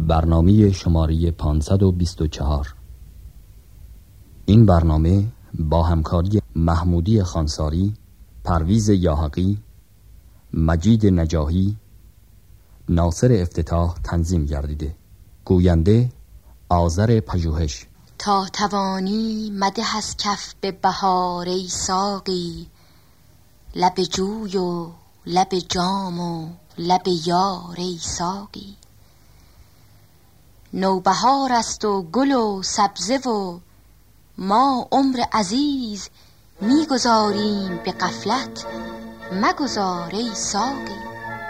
برنامه شماره 524. این برنامه با همکاری محمودی خانساری، پرویز یاحقی، مجید نجاهی، ناصر افتتاح تنظیم گردیده. گوینده آذر پژوهش. تا توانی مده از کف به بهار ای ساقی، لب جوی و لب جام و لب یار ای ساقی. نوبهار است و گل و سبزه و ما عمر عزیز میگذاریم به غفلت، مگذار ای ساقی.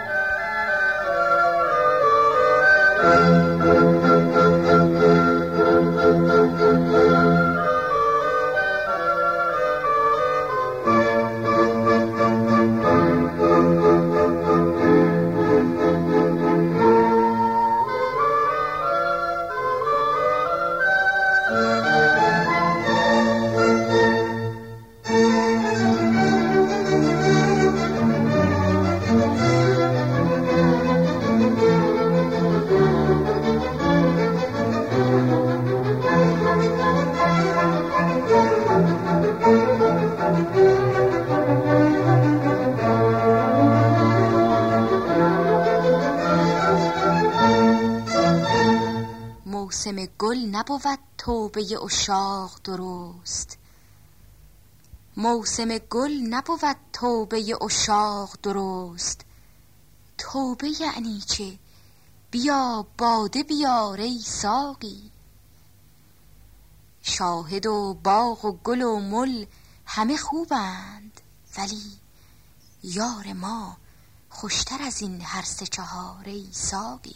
موسم گل نبود توبه عشاق درست، موسم گل نبود توبه عشاق درست. توبه یعنی چه؟ بیا باده بیار ای ساقی. شاهد و باغ و گل و مل همه خوبند، ولی یار ما خوشتر از این هر سه چهار ای ساقی.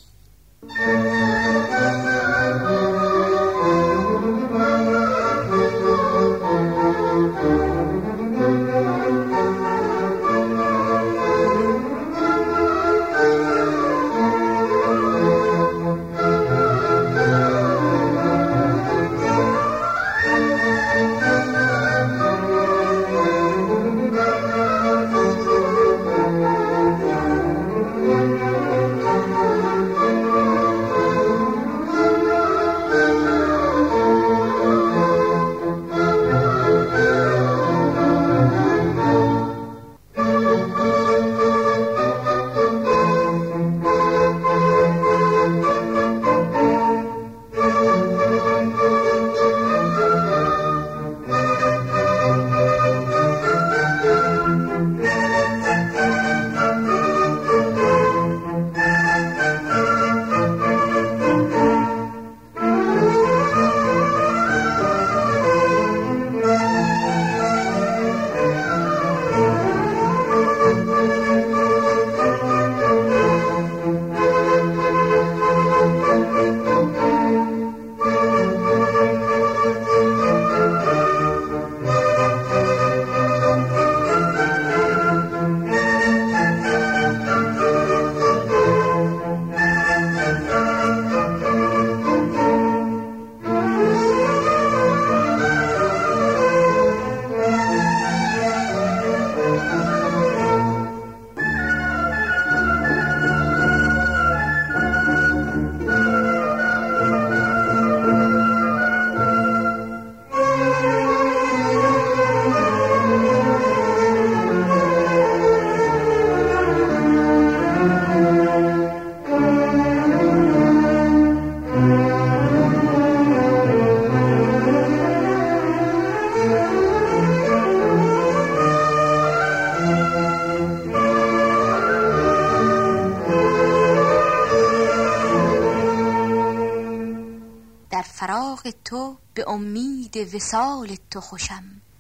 فراق تو به امید وصال تو خوشم،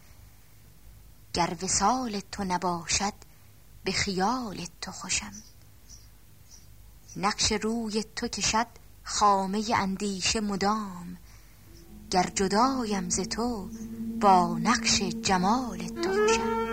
گر وصال تو نباشد به خیال تو خوشم. نقش روی تو کشد خامه اندیشه مدام، گر جدایم ز تو با نقش جمال تو خوشم.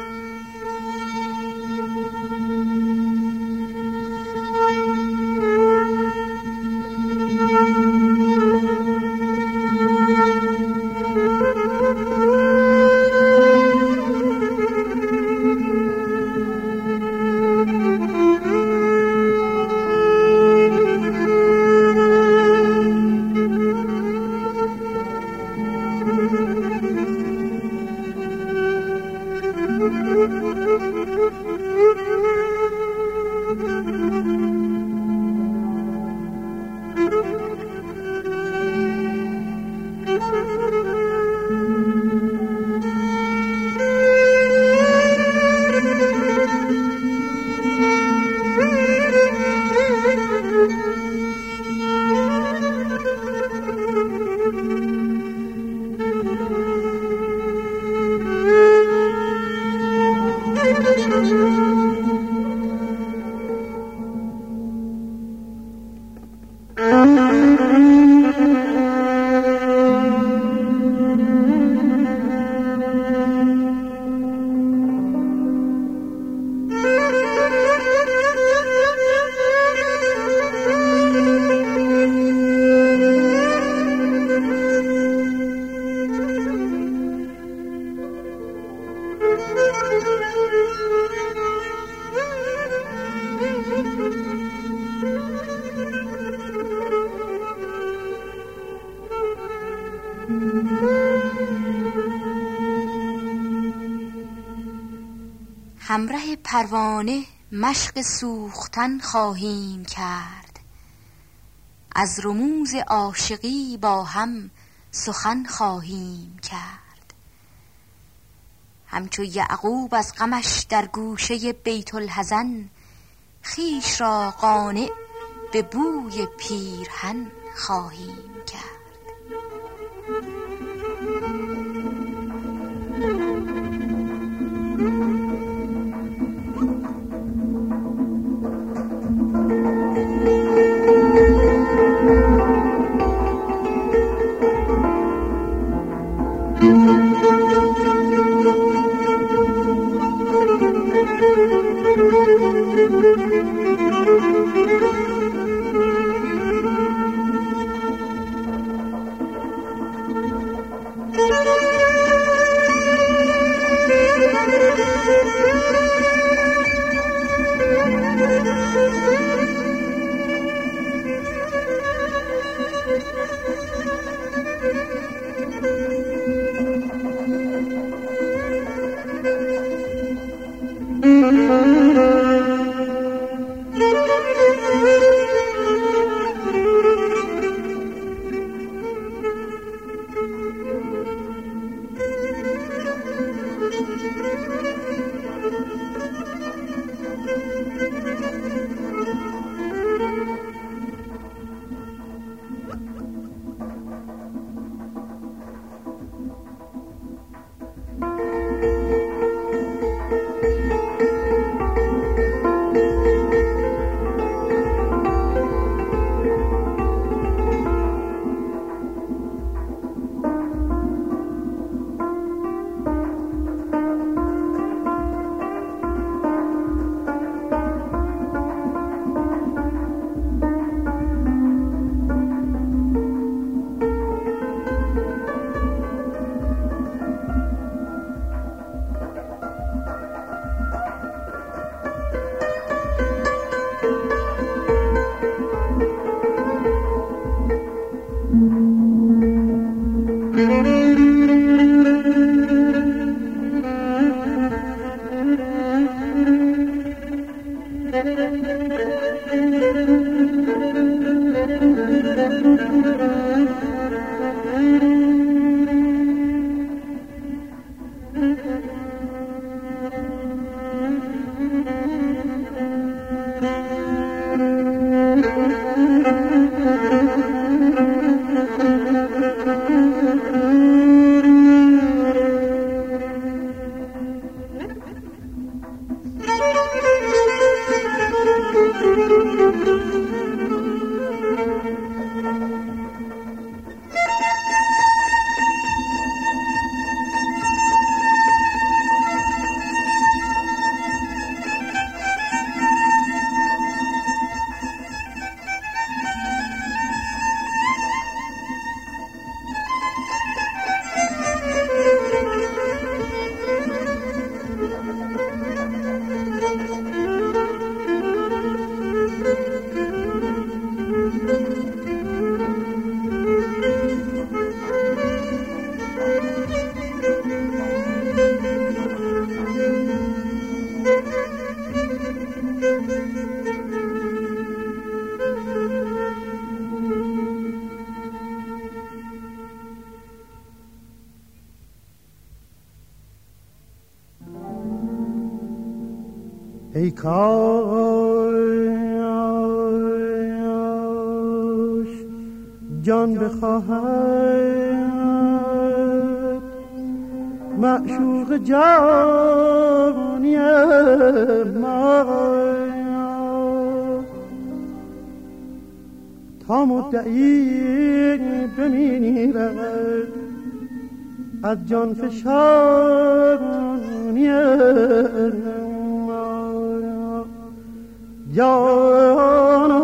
همره پروانه مشق سوختن خواهیم کرد، از رموز عاشقی با هم سخن خواهیم کرد. همچو یعقوب از غمش در گوشه بیت الحزن، خویش را قانع به بوی پیرهن خواهیم کرد. ای کاش جان بخواهد معشوق جانی ما، تا مدعی بمیرد از جان فشانی جان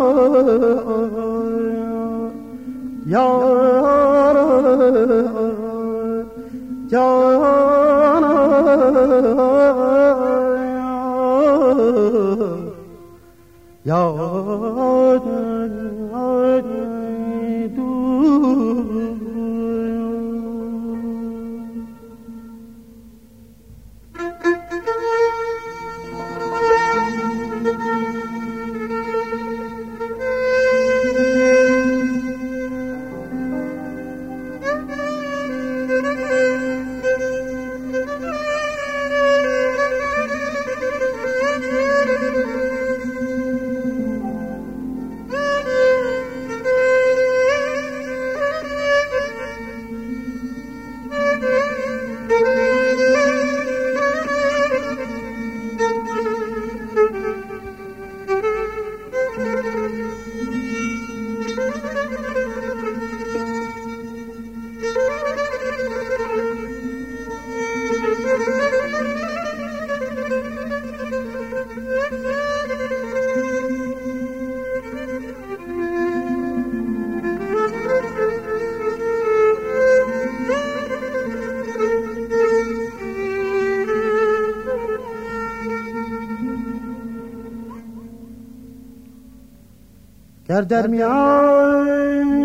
گر در میان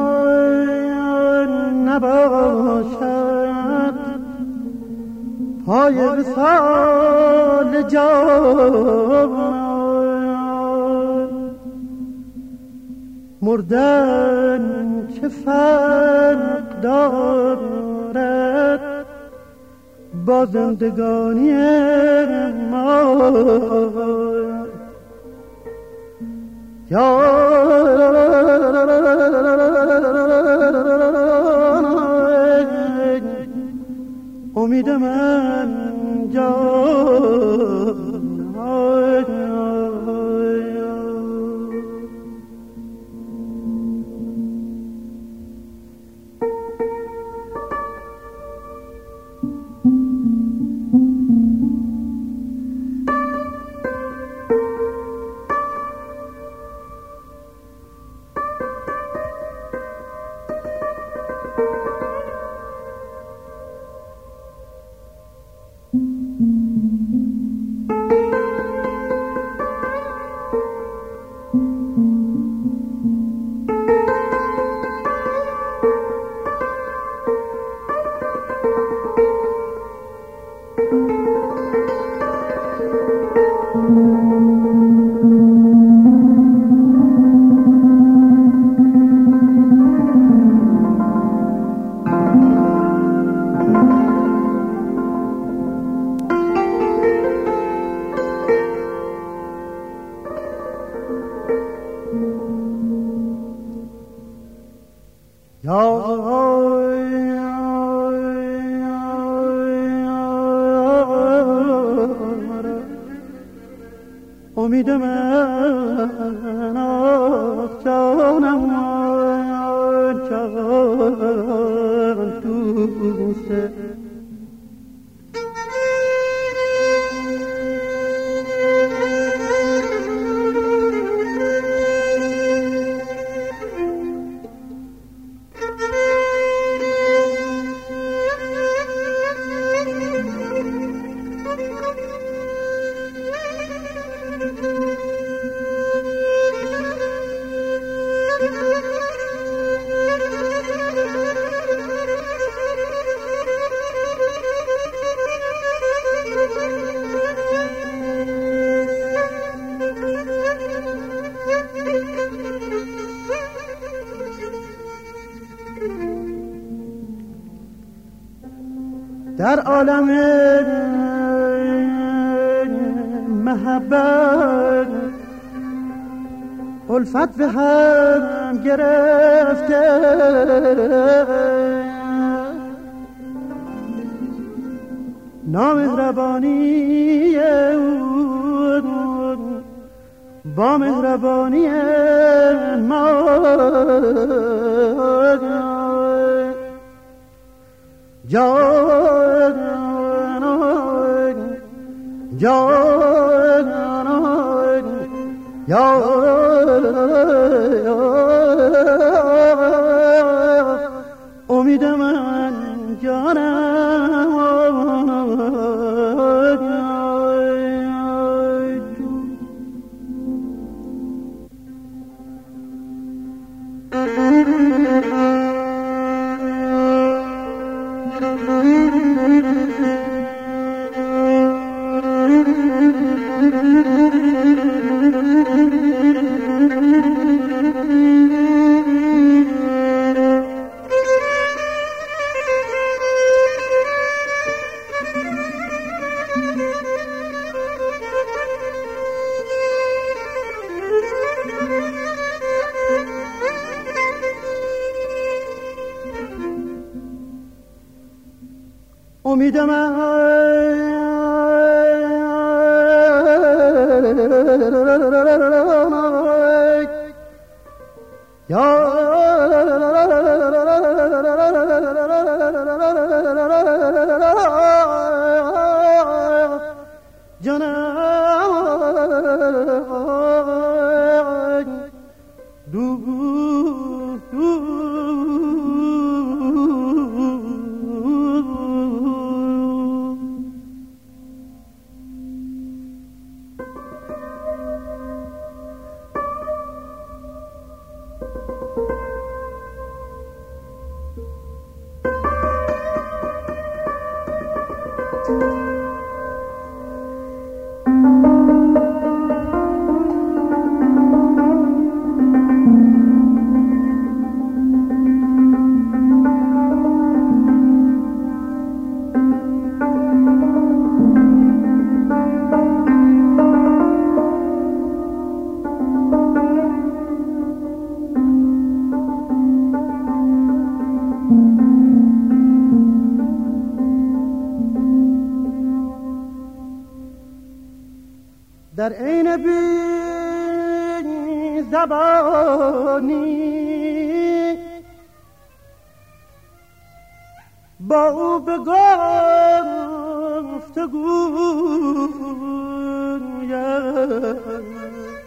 نباشد پای وصال جان، مردن چه فرق دارد با زندگانی ما. امید من جان امید من جانم جان دوسته. در عالم محبت الفت به هم گرفته، نامهربانی او با مهربانی ما امید من جانم امید من در عین بی زبانی با او به گفتگویم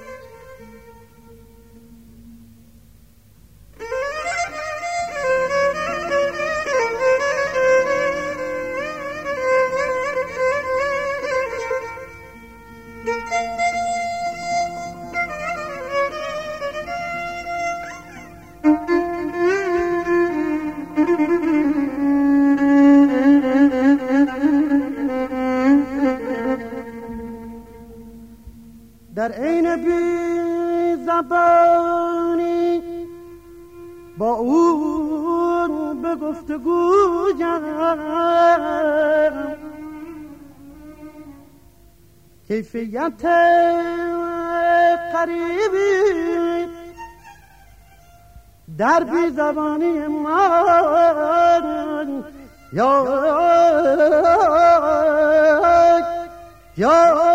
در عین بی زبانی با او به گفتگویم کیفیت قریبی در بی زبانی من یا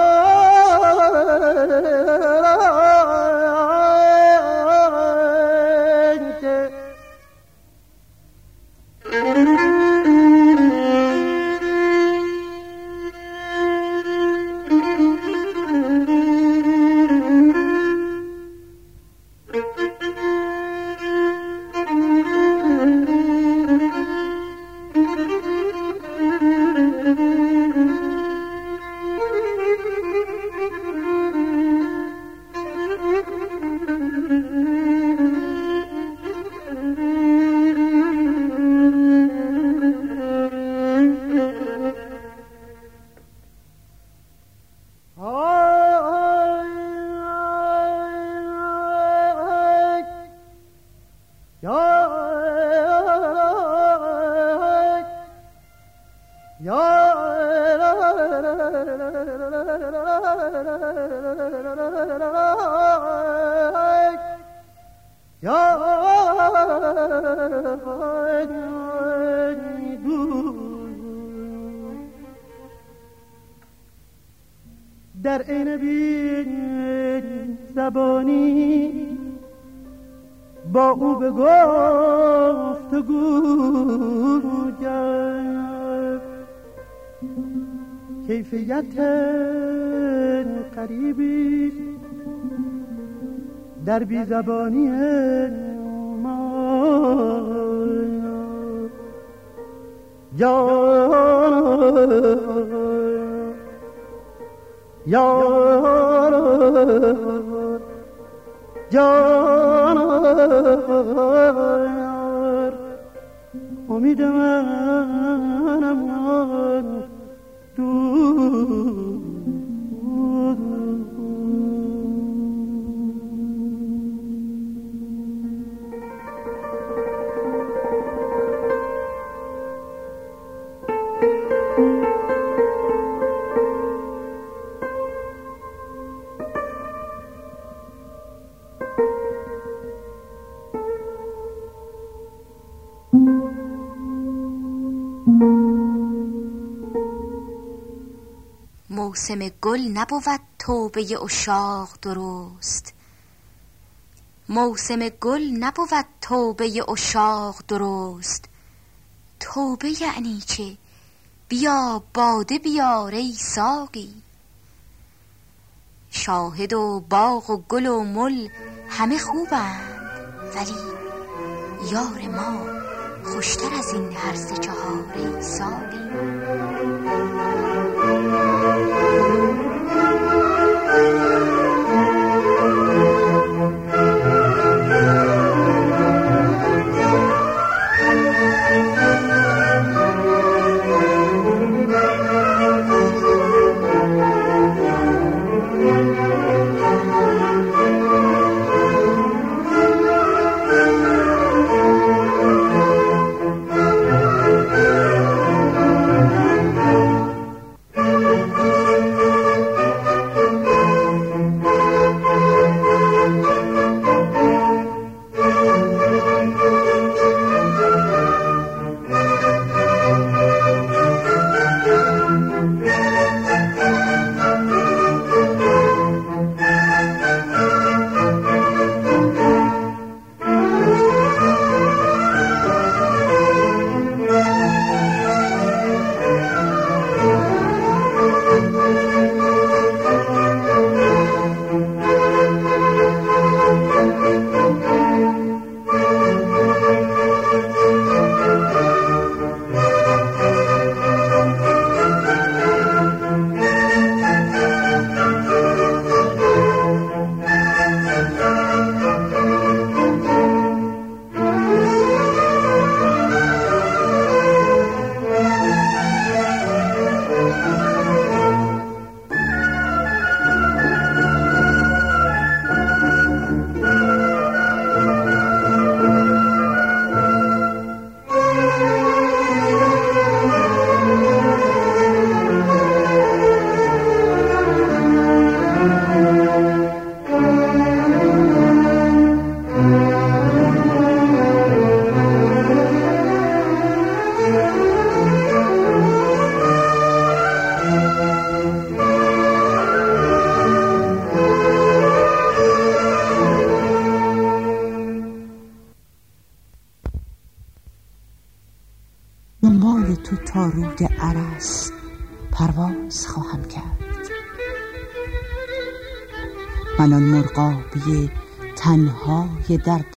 در عین بی زبانی با او به گفتگو جنگ کیفیت قریبی در بی زبانی ما جان امید منم موسم گل نبود توبه عشاق درست، موسم گل نبود توبه عشاق درست. توبه یعنی چه؟ بیا باده بیار ای ساقی. شاهد و باغ و گل و مل همه خوبند، ولی یار ما خوشتر از این هر سه چهار ای ساقی. دنبال تو تا رود ارس پرواز خواهم کرد. من آن مرغابی تنهای در